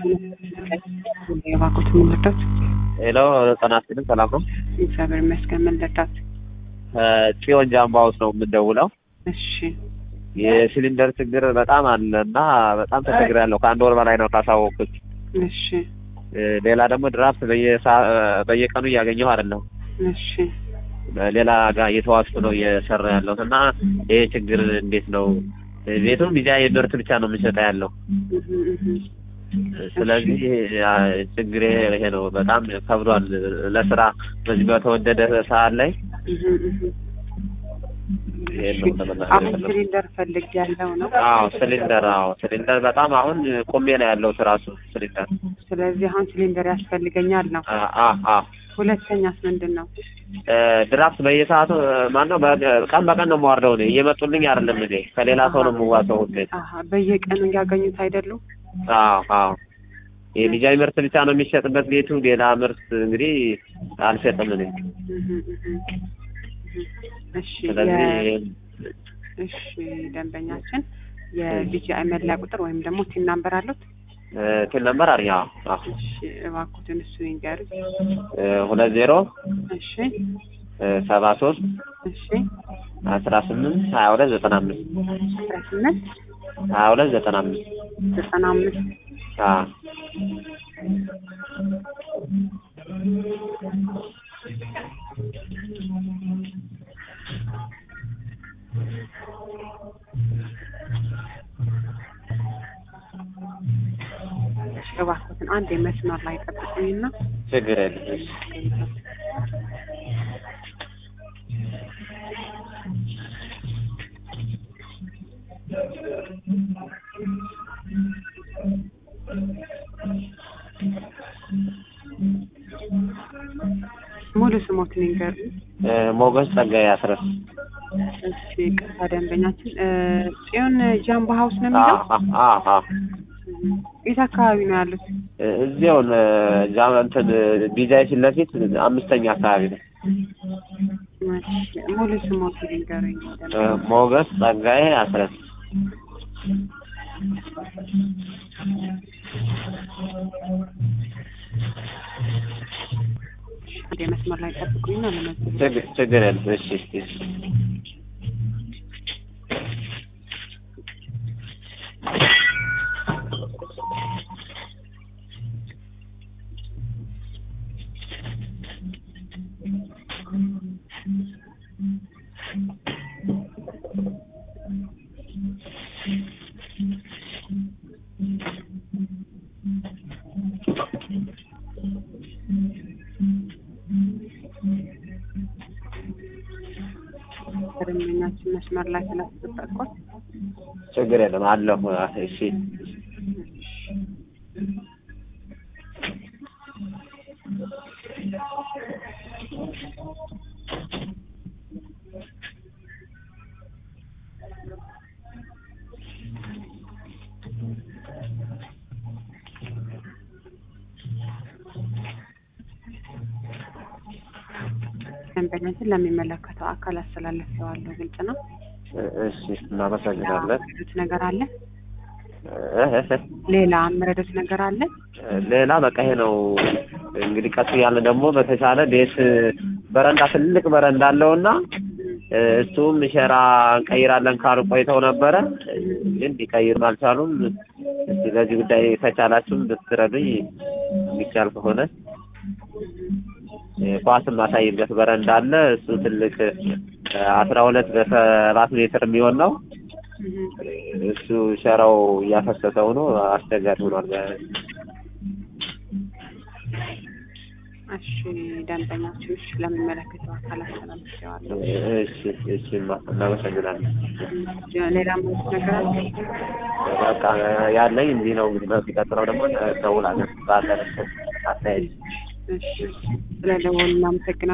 የባኮት ምንለታት ሄሎ ጤናስጥልኝ ሰላም ነው? እግዚአብሔር ይመስገን። ምንለታት ጽዮን ጃምባውስ ነው የምደውለው። እሺ የሲሊንደር ችግር በጣም አለና በጣም ተቸግሬያለሁ። ከአንድ ወር በላይ ነው ካሳወቅኩት። እሺ ሌላ ደግሞ ድራፍት በየቀኑ እያገኘሁ አይደለም። እሺ ሌላ ጋር እየተዋስኩ ነው እየሰራ ያለሁት እና ይሄ ችግር እንዴት ነው? ቤቱም ቢዛ የምርት ብቻ ነው የምንሸጠው ያለው። ስለዚህ ችግር ይሄ ነው። በጣም ከብዷል ለስራ በዚህ በተወደደ ሰዓት ላይ አሁን ሲሊንደር ፈልግ ያለው ነው። ሲሊንደር በጣም አሁን ቆሜ ነው ያለው ራሱ ሲሊንደር። ስለዚህ አሁን ሲሊንደር ያስፈልገኛል ነው። ሁለተኛስ ምንድነው? ድራፍት በየሰዓቱ ማነው ቀን በቀን ነው የማወርደው ነው እየመጡልኝ አይደለም እንዴ ከሌላ ሰው ነው የምዋሰው እንዴ? በየቀኑ ያገኙት አይደሉ? የቢጃይ ምርት ብቻ ነው የሚሸጥበት ቤቱ። ሌላ ምርት እንግዲህ አልሸጥም እኔ። እሺ ደንበኛችን የቢጂአይ መለያ ቁጥር ወይም ደግሞ ቲን ናምበር አሉት? ቲን ናምበር አለኝ። እሺ እባክዎትን እሱ ይንገሩኝ። 20 እሺ 73 እሺ 18 22 95 18 22 95 እባክዎትን አንድ የመስመር ላይ ጠብቁኝና ችግር የለም። ሙሉ ስሞትን ይንገሩኝ። ሞገስ ጸጋዬ አስረስ። እሺ ቅርታ ደንበኛችን ጽዮን ጃምቦ ሀውስ ነው የሚለው? የት አካባቢ ነው ያሉት? እዚያው እንትን ቢጃይ ፊት ለፊት 5ኛ አካባቢ ነው። ሙሉ ስሞትን ይንገሩኝ። ሞገስ ጸጋዬ አስረስ። አንዴ መስመር ላይ ጠብቁኝና ለመዝገብ ችግር የለም። እሺ ደንበኛችን መስመር ላይ ስላስጠበቅኩት ችግር የለም አለሁ። እሺ ደንበኛችን ለሚመለከተው አካል አስተላልፈዋለሁ። ግልጽ ነው። እሺ እናመሰግናለን። ነገር አለ? ሌላ ምረዶት ነገር አለ? ሌላ በቃ ይሄ ነው እንግዲህ። ቀጥ ያለ ደግሞ በተቻለ ቤት በረንዳ ትልቅ በረንዳ አለውና እሱም ሸራ እንቀይራለን ካሉ ቆይተው ነበረ ግን ሊቀይሩም አልቻሉም። ስለዚህ ጉዳይ ከቻላችሁም ብትረዱኝ የሚቻል ከሆነ ኳስም ማሳይበት በረንዳ አለ። እሱ ትልቅ 12 በ7 ሜትር የሚሆን ነው። እሱ ሸራው እያፈሰሰው ነው። አስቸጋሪ ሆኗል። እሺ ደንበኛችን ለሚመለከተው አካል አስተላልፈዋለሁ። እሺ እናመሰግናለን። ሌላ ምን ነገር አለ? በቃ ያለኝ እንዲህ ነው። እንግዲህ በሚቀጥለው ደግሞ ደውላለሁ ባለበት አስተያየት። እሺ ስለደወሉ እናመሰግናለን።